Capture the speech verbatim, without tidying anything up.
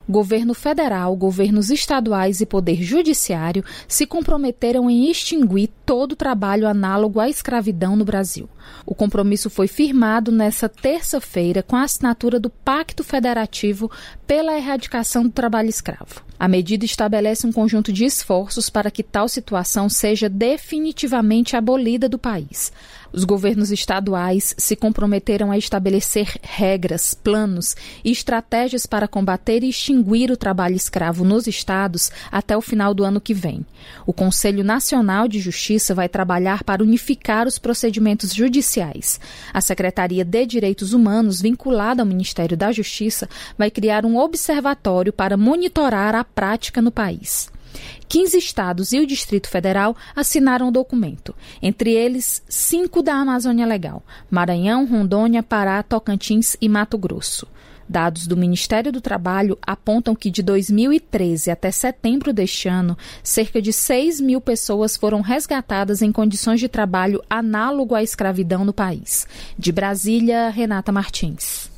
governo federal, governos estaduais e poder judiciário se comprometeram em extinguir todo o trabalho análogo à escravidão no Brasil. O compromisso foi firmado nesta terça-feira com a assinatura do Pacto Federativo pela Erradicação do Trabalho Escravo. A medida estabelece um conjunto de esforços para que tal situação seja definitivamente abolida do país. Os governos estaduais se comprometeram a estabelecer regras, planos e estratégias para combater e extinguir o trabalho escravo nos estados até o final do ano que vem. O Conselho Nacional de Justiça vai trabalhar para unificar os procedimentos judiciais. A Secretaria de Direitos Humanos, vinculada ao Ministério da Justiça, vai criar um observatório para monitorar a prática no país. quinze estados e o Distrito Federal assinaram o documento, entre eles cinco da Amazônia Legal: Maranhão, Rondônia, Pará, Tocantins e Mato Grosso. Dados do Ministério do Trabalho apontam que de dois mil e treze até setembro deste ano, cerca de seis mil pessoas foram resgatadas em condições de trabalho análogo à escravidão no país. De Brasília, Renata Martins.